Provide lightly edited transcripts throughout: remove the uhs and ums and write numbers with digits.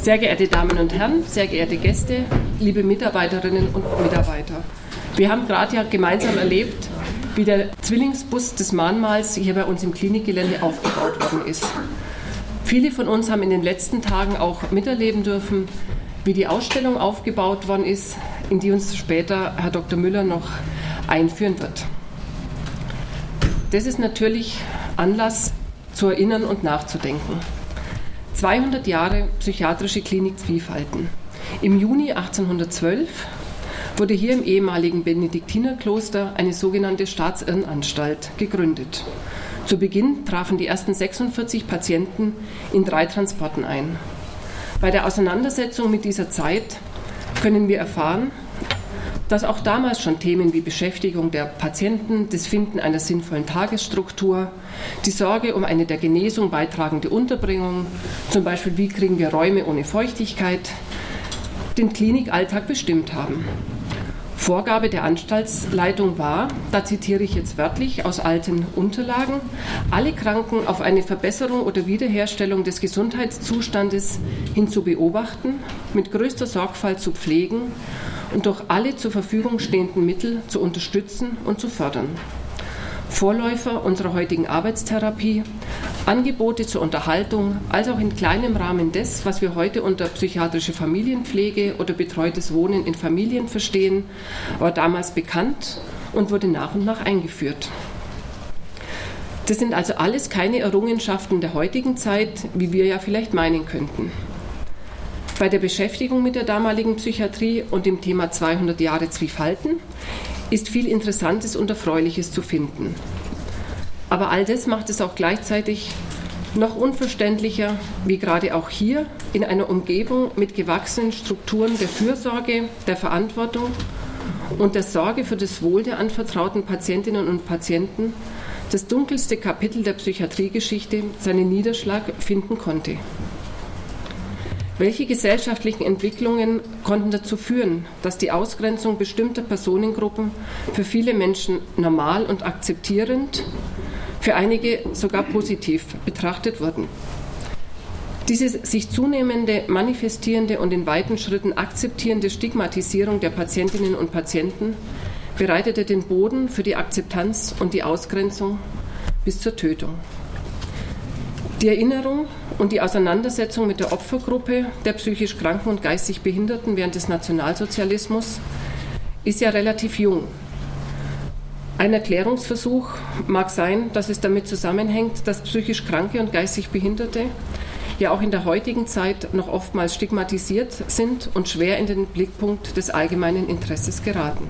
Sehr geehrte Damen und Herren, sehr geehrte Gäste, liebe Mitarbeiterinnen und Mitarbeiter. Wir haben gerade ja gemeinsam erlebt, wie der Zwillingsbus des Mahnmals hier bei uns im Klinikgelände aufgebaut worden ist. Viele von uns haben in den letzten Tagen auch miterleben dürfen, wie die Ausstellung aufgebaut worden ist, in die uns später Herr Dr. Müller noch einführen wird. Das ist natürlich Anlass zu erinnern und nachzudenken. 200 Jahre psychiatrische Klinik Zwiefalten. Im Juni 1812 wurde hier im ehemaligen Benediktinerkloster eine sogenannte Staatsirrenanstalt gegründet. Zu Beginn trafen die ersten 46 Patienten in 3 Transporten ein. Bei der Auseinandersetzung mit dieser Zeit können wir erfahren, dass auch damals schon Themen wie Beschäftigung der Patienten, das Finden einer sinnvollen Tagesstruktur, die Sorge um eine der Genesung beitragende Unterbringung, zum Beispiel wie kriegen wir Räume ohne Feuchtigkeit, den Klinikalltag bestimmt haben. Vorgabe der Anstaltsleitung war, da zitiere ich jetzt wörtlich aus alten Unterlagen, alle Kranken auf eine Verbesserung oder Wiederherstellung des Gesundheitszustandes hin zu beobachten, mit größter Sorgfalt zu pflegen und durch alle zur Verfügung stehenden Mittel zu unterstützen und zu fördern. Vorläufer unserer heutigen Arbeitstherapie, Angebote zur Unterhaltung, als auch in kleinem Rahmen des, was wir heute unter psychiatrische Familienpflege oder betreutes Wohnen in Familien verstehen, war damals bekannt und wurde nach und nach eingeführt. Das sind also alles keine Errungenschaften der heutigen Zeit, wie wir ja vielleicht meinen könnten. Bei der Beschäftigung mit der damaligen Psychiatrie und dem Thema 200 Jahre Zwiefalten ist viel Interessantes und Erfreuliches zu finden. Aber all das macht es auch gleichzeitig noch unverständlicher, wie gerade auch hier in einer Umgebung mit gewachsenen Strukturen der Fürsorge, der Verantwortung und der Sorge für das Wohl der anvertrauten Patientinnen und Patienten das dunkelste Kapitel der Psychiatriegeschichte seinen Niederschlag finden konnte. Welche gesellschaftlichen Entwicklungen konnten dazu führen, dass die Ausgrenzung bestimmter Personengruppen für viele Menschen normal und akzeptierend, für einige sogar positiv betrachtet wurden? Diese sich zunehmende, manifestierende und in weiten Schritten akzeptierende Stigmatisierung der Patientinnen und Patienten bereitete den Boden für die Akzeptanz und die Ausgrenzung bis zur Tötung. Die Erinnerung und die Auseinandersetzung mit der Opfergruppe der psychisch Kranken und geistig Behinderten während des Nationalsozialismus ist ja relativ jung. Ein Erklärungsversuch mag sein, dass es damit zusammenhängt, dass psychisch Kranke und geistig Behinderte ja auch in der heutigen Zeit noch oftmals stigmatisiert sind und schwer in den Blickpunkt des allgemeinen Interesses geraten.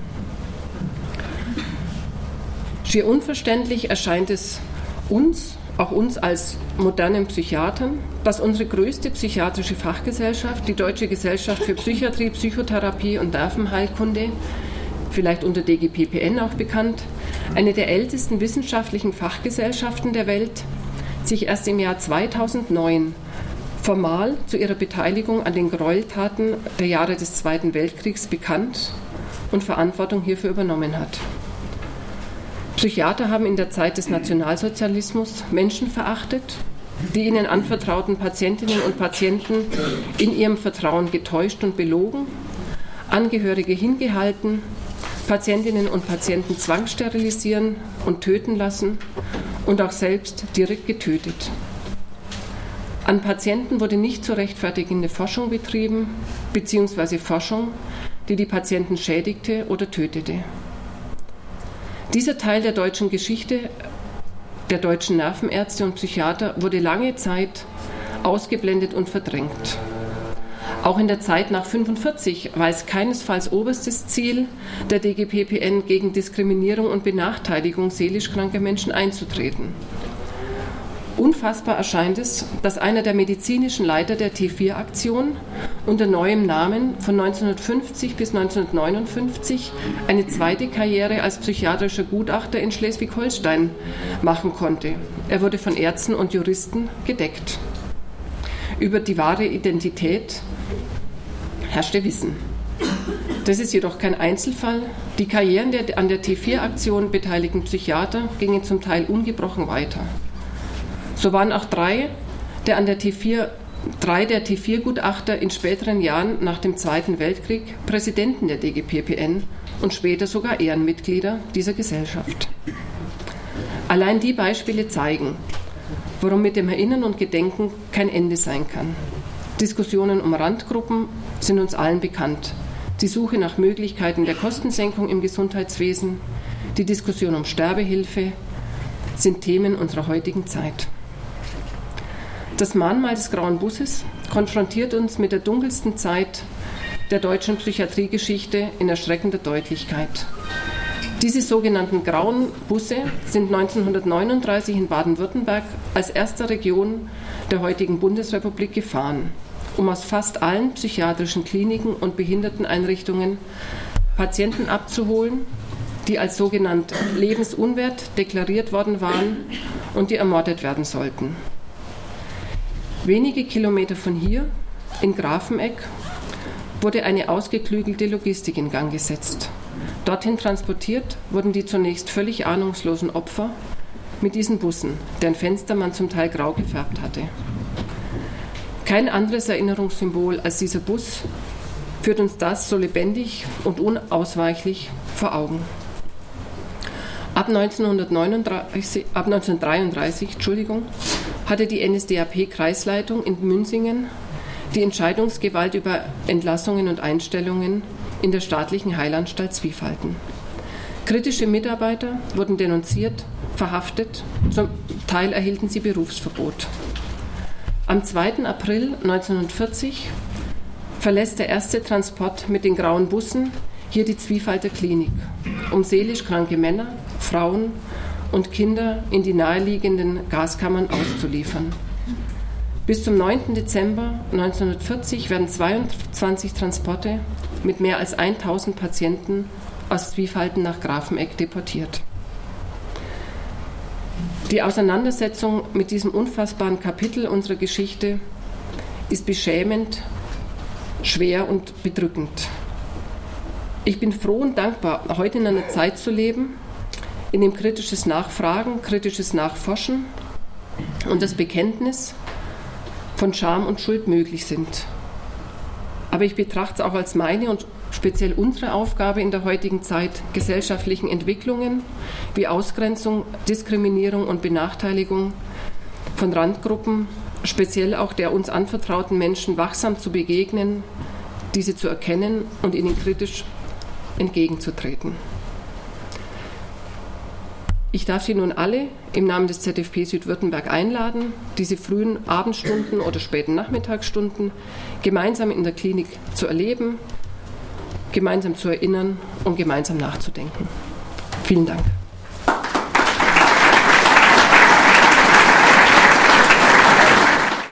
Schier unverständlich erscheint es uns, auch uns als modernen Psychiatern, dass unsere größte psychiatrische Fachgesellschaft, die Deutsche Gesellschaft für Psychiatrie, Psychotherapie und Nervenheilkunde, vielleicht unter DGPPN auch bekannt, eine der ältesten wissenschaftlichen Fachgesellschaften der Welt, sich erst im Jahr 2009 formal zu ihrer Beteiligung an den Gräueltaten der Jahre des Zweiten Weltkriegs bekannt und Verantwortung hierfür übernommen hat. Psychiater haben in der Zeit des Nationalsozialismus Menschen verachtet, die ihnen anvertrauten Patientinnen und Patienten in ihrem Vertrauen getäuscht und belogen, Angehörige hingehalten, Patientinnen und Patienten zwangssterilisieren und töten lassen und auch selbst direkt getötet. An Patienten wurde nicht zu rechtfertigende Forschung betrieben, beziehungsweise Forschung, die die Patienten schädigte oder tötete. Dieser Teil der deutschen Geschichte, der deutschen Nervenärzte und Psychiater, wurde lange Zeit ausgeblendet und verdrängt. Auch in der Zeit nach 1945 war es keinesfalls oberstes Ziel der DGPPN, gegen Diskriminierung und Benachteiligung seelisch kranker Menschen einzutreten. Unfassbar erscheint es, dass einer der medizinischen Leiter der T4-Aktion unter neuem Namen von 1950 bis 1959 eine zweite Karriere als psychiatrischer Gutachter in Schleswig-Holstein machen konnte. Er wurde von Ärzten und Juristen gedeckt. Über die wahre Identität herrschte Wissen. Das ist jedoch kein Einzelfall. Die Karrieren der an der T4-Aktion beteiligten Psychiater gingen zum Teil ungebrochen weiter. So waren auch 3 der an der T4 3 der T4-Gutachter in späteren Jahren nach dem Zweiten Weltkrieg Präsidenten der DGPPN und später sogar Ehrenmitglieder dieser Gesellschaft. Allein die Beispiele zeigen, warum mit dem Erinnern und Gedenken kein Ende sein kann. Diskussionen um Randgruppen sind uns allen bekannt. Die Suche nach Möglichkeiten der Kostensenkung im Gesundheitswesen, die Diskussion um Sterbehilfe sind Themen unserer heutigen Zeit. Das Mahnmal des Grauen Busses konfrontiert uns mit der dunkelsten Zeit der deutschen Psychiatriegeschichte in erschreckender Deutlichkeit. Diese sogenannten Grauen Busse sind 1939 in Baden-Württemberg als erster Region der heutigen Bundesrepublik gefahren, um aus fast allen psychiatrischen Kliniken und Behinderteneinrichtungen Patienten abzuholen, die als sogenannt lebensunwert deklariert worden waren und die ermordet werden sollten. Wenige Kilometer von hier, in Grafeneck, wurde eine ausgeklügelte Logistik in Gang gesetzt. Dorthin transportiert wurden die zunächst völlig ahnungslosen Opfer mit diesen Bussen, deren Fenster man zum Teil grau gefärbt hatte. Kein anderes Erinnerungssymbol als dieser Bus führt uns das so lebendig und unausweichlich vor Augen. Ab 1933 hatte die NSDAP-Kreisleitung in Münsingen die Entscheidungsgewalt über Entlassungen und Einstellungen in der staatlichen Heilanstalt Zwiefalten. Kritische Mitarbeiter wurden denunziert, verhaftet, zum Teil erhielten sie Berufsverbot. Am 2. April 1940 verlässt der erste Transport mit den grauen Bussen hier die Zwiefalter Klinik, um seelisch kranke Männer, Frauen und Kinder in die naheliegenden Gaskammern auszuliefern. Bis zum 9. Dezember 1940 werden 22 Transporte mit mehr als 1000 Patienten aus Zwiefalten nach Grafeneck deportiert. Die Auseinandersetzung mit diesem unfassbaren Kapitel unserer Geschichte ist beschämend, schwer und bedrückend. Ich bin froh und dankbar, heute in einer Zeit zu leben, in dem kritisches Nachfragen, kritisches Nachforschen und das Bekenntnis von Scham und Schuld möglich sind. Aber ich betrachte es auch als meine und speziell unsere Aufgabe in der heutigen Zeit, gesellschaftlichen Entwicklungen wie Ausgrenzung, Diskriminierung und Benachteiligung von Randgruppen, speziell auch der uns anvertrauten Menschen, wachsam zu begegnen, diese zu erkennen und ihnen kritisch entgegenzutreten. Ich darf Sie nun alle im Namen des ZFP Südwürttemberg einladen, diese frühen Abendstunden oder späten Nachmittagsstunden gemeinsam in der Klinik zu erleben, gemeinsam zu erinnern und gemeinsam nachzudenken. Vielen Dank.